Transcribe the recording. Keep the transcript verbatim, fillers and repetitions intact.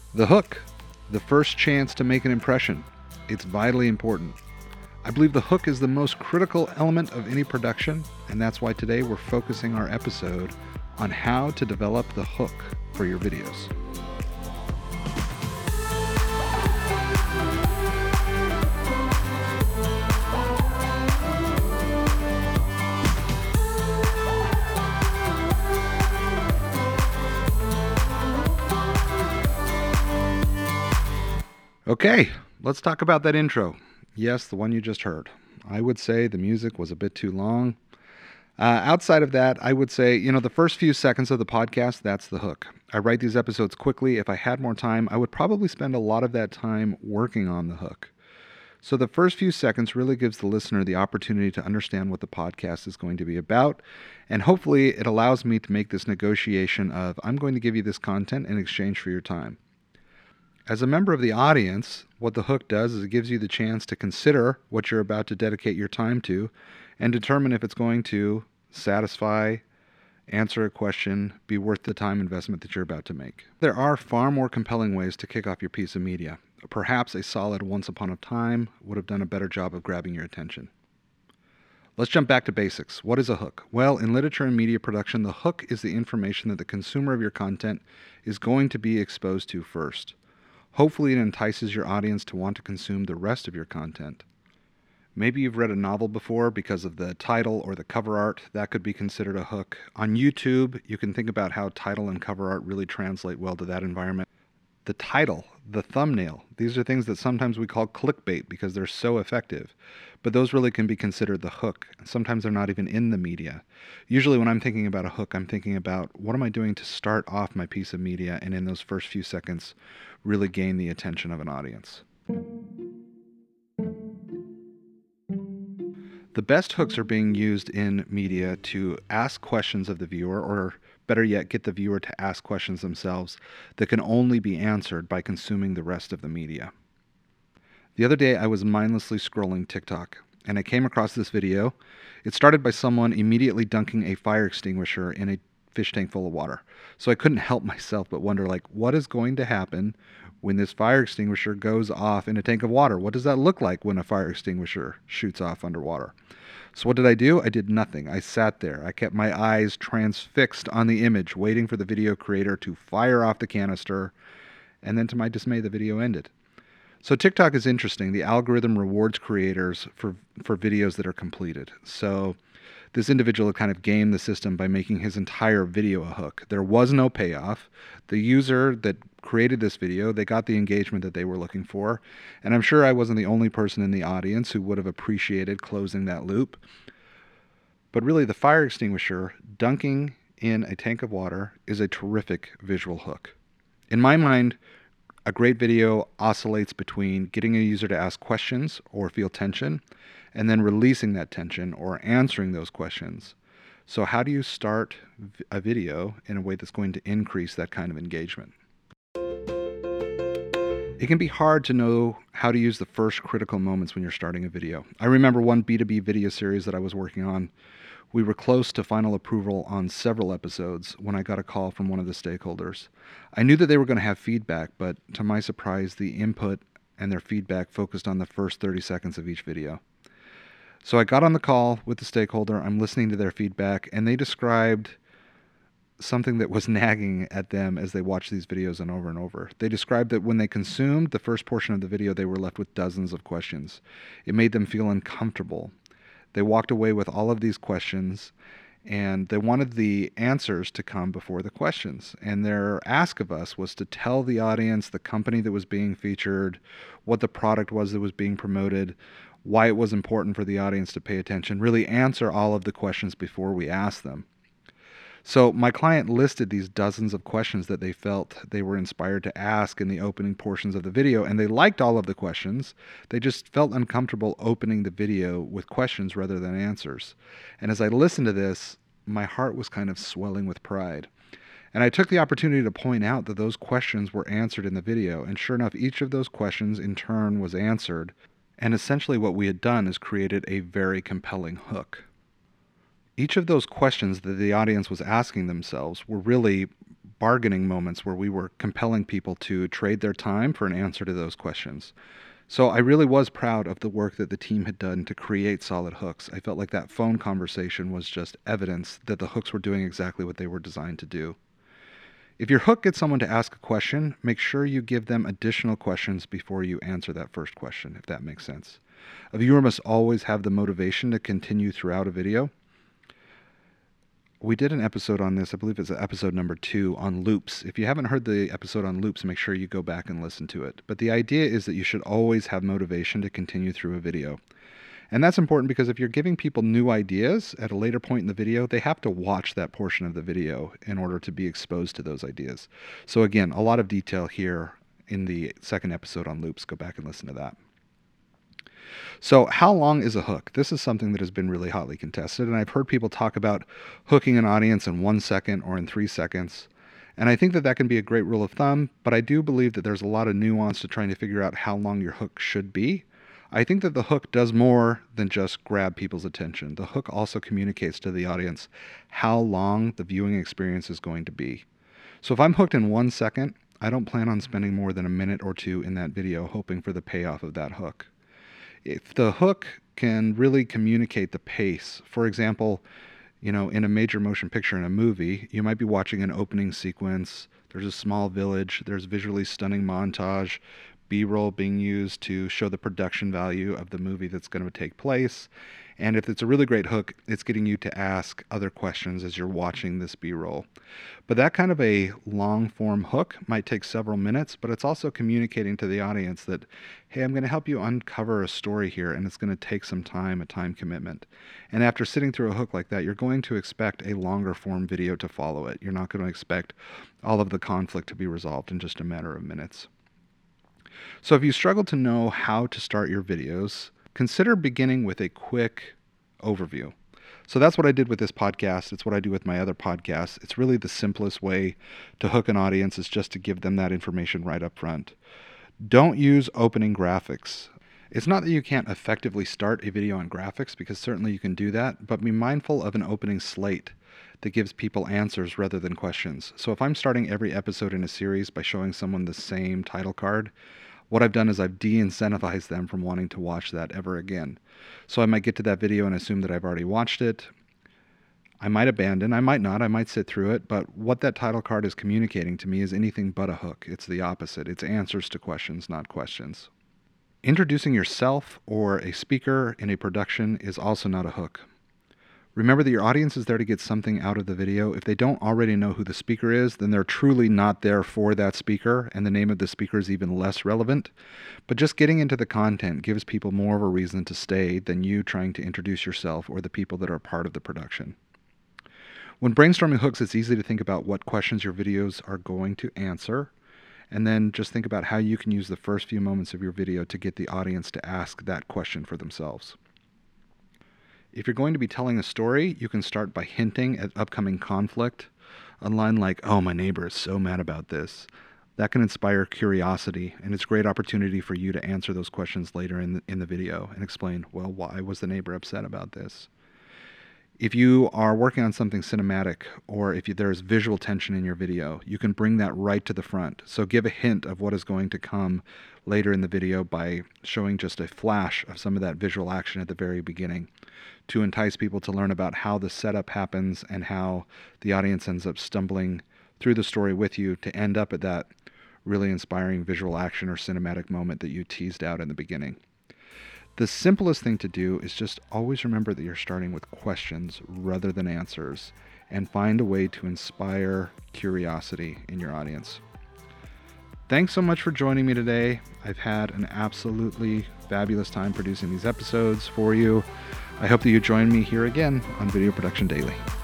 The hook, the first chance to make an impression. It's vitally important. I believe the hook is the most critical element of any production, and that's why today we're focusing our episode on how to develop the hook for your videos. Okay, let's talk about that intro. Yes, the one you just heard. I would say the music was a bit too long. Uh, outside of that, I would say, you know, the first few seconds of the podcast, that's the hook. I write these episodes quickly. If I had more time, I would probably spend a lot of that time working on the hook. So the first few seconds really gives the listener the opportunity to understand what the podcast is going to be about. And hopefully it allows me to make this negotiation of, I'm going to give you this content in exchange for your time. As a member of the audience, what the hook does is it gives you the chance to consider what you're about to dedicate your time to and determine if it's going to satisfy, answer a question, be worth the time investment that you're about to make. There are far more compelling ways to kick off your piece of media. Perhaps a solid Once Upon a Time would have done a better job of grabbing your attention. Let's jump back to basics. What is a hook? Well, in literature and media production, the hook is the information that the consumer of your content is going to be exposed to first. Hopefully it entices your audience to want to consume the rest of your content. Maybe you've read a novel before because of the title or the cover art. That could be considered a hook. On YouTube, you can think about how title and cover art really translate well to that environment. The title, the thumbnail, these are things that sometimes we call clickbait because they're so effective. But those really can be considered the hook. Sometimes they're not even in the media. Usually when I'm thinking about a hook, I'm thinking about what am I doing to start off my piece of media and in those first few seconds really gain the attention of an audience. The best hooks are being used in media to ask questions of the viewer, or better yet, get the viewer to ask questions themselves that can only be answered by consuming the rest of the media. The other day, I was mindlessly scrolling TikTok, and I came across this video. It started by someone immediately dunking a fire extinguisher in a fish tank full of water. So I couldn't help myself but wonder, like, what is going to happen when this fire extinguisher goes off in a tank of water? What does that look like when a fire extinguisher shoots off underwater? So what did I do? I did nothing. I sat there. I kept my eyes transfixed on the image, waiting for the video creator to fire off the canister, and then to my dismay, the video ended. So TikTok is interesting. The algorithm rewards creators for, for videos that are completed. So this individual kind of gamed the system by making his entire video a hook. There was no payoff. The user that created this video, they got the engagement that they were looking for. And I'm sure I wasn't the only person in the audience who would have appreciated closing that loop. But really, the fire extinguisher dunking in a tank of water is a terrific visual hook. In my mind, a great video oscillates between getting a user to ask questions or feel tension, and then releasing that tension or answering those questions. So how do you start a video in a way that's going to increase that kind of engagement? It can be hard to know how to use the first critical moments when you're starting a video. I remember one B two B video series that I was working on. We were close to final approval on several episodes when I got a call from one of the stakeholders. I knew that they were going to have feedback, but to my surprise, the input and their feedback focused on the first thirty seconds of each video. So I got on the call with the stakeholder, I'm listening to their feedback, and they described something that was nagging at them as they watched these videos and over and over. They described that when they consumed the first portion of the video, they were left with dozens of questions. It made them feel uncomfortable. They walked away with all of these questions, and they wanted the answers to come before the questions. And their ask of us was to tell the audience the company that was being featured, what the product was that was being promoted, why it was important for the audience to pay attention, really answer all of the questions before we asked them. So my client listed these dozens of questions that they felt they were inspired to ask in the opening portions of the video, and they liked all of the questions. They just felt uncomfortable opening the video with questions rather than answers. And as I listened to this, my heart was kind of swelling with pride. And I took the opportunity to point out that those questions were answered in the video, and sure enough, each of those questions in turn was answered. And essentially what we had done is created a very compelling hook. Each of those questions that the audience was asking themselves were really bargaining moments where we were compelling people to trade their time for an answer to those questions. So I really was proud of the work that the team had done to create solid hooks. I felt like that phone conversation was just evidence that the hooks were doing exactly what they were designed to do. If your hook gets someone to ask a question, make sure you give them additional questions before you answer that first question, if that makes sense. A viewer must always have the motivation to continue throughout a video. We did an episode on this, I believe it's episode number two, on loops. If you haven't heard the episode on loops, make sure you go back and listen to it. But the idea is that you should always have motivation to continue through a video. And that's important because if you're giving people new ideas at a later point in the video, they have to watch that portion of the video in order to be exposed to those ideas. So again, a lot of detail here in the second episode on loops. Go back and listen to that. So how long is a hook? This is something that has been really hotly contested, and I've heard people talk about hooking an audience in one second or in three seconds. And I think that that can be a great rule of thumb, but I do believe that there's a lot of nuance to trying to figure out how long your hook should be. I think that the hook does more than just grab people's attention. The hook also communicates to the audience how long the viewing experience is going to be. So if I'm hooked in one second, I don't plan on spending more than a minute or two in that video hoping for the payoff of that hook. If the hook can really communicate the pace, for example, you know, in a major motion picture in a movie, you might be watching an opening sequence, there's a small village, there's visually stunning montage, B-roll being used to show the production value of the movie that's going to take place. And if it's a really great hook, it's getting you to ask other questions as you're watching this B-roll. But that kind of a long-form hook might take several minutes, but it's also communicating to the audience that, hey, I'm going to help you uncover a story here, and it's going to take some time, a time commitment. And after sitting through a hook like that, you're going to expect a longer-form video to follow it. You're not going to expect all of the conflict to be resolved in just a matter of minutes. So if you struggle to know how to start your videos, consider beginning with a quick overview. So that's what I did with this podcast. It's what I do with my other podcasts. It's really the simplest way to hook an audience is just to give them that information right up front. Don't use opening graphics. It's not that you can't effectively start a video on graphics, because certainly you can do that, but be mindful of an opening slate that gives people answers rather than questions. So if I'm starting every episode in a series by showing someone the same title card, what I've done is I've de-incentivized them from wanting to watch that ever again. So I might get to that video and assume that I've already watched it. I might abandon, I might not, I might sit through it, but what that title card is communicating to me is anything but a hook. It's the opposite. It's answers to questions, not questions. Introducing yourself or a speaker in a production is also not a hook. Remember that your audience is there to get something out of the video. If they don't already know who the speaker is, then they're truly not there for that speaker, and the name of the speaker is even less relevant. But just getting into the content gives people more of a reason to stay than you trying to introduce yourself or the people that are part of the production. When brainstorming hooks, it's easy to think about what questions your videos are going to answer, and then just think about how you can use the first few moments of your video to get the audience to ask that question for themselves. If you're going to be telling a story, you can start by hinting at upcoming conflict. A line like, oh, my neighbor is so mad about this. That can inspire curiosity, and it's a great opportunity for you to answer those questions later in the, in the video and explain, well, why was the neighbor upset about this? If you are working on something cinematic, or if you, there's visual tension in your video, you can bring that right to the front. So give a hint of what is going to come later in the video by showing just a flash of some of that visual action at the very beginning to entice people to learn about how the setup happens and how the audience ends up stumbling through the story with you to end up at that really inspiring visual action or cinematic moment that you teased out in the beginning. The simplest thing to do is just always remember that you're starting with questions rather than answers, and find a way to inspire curiosity in your audience. Thanks so much for joining me today. I've had an absolutely fabulous time producing these episodes for you. I hope that you join me here again on Video Production Daily.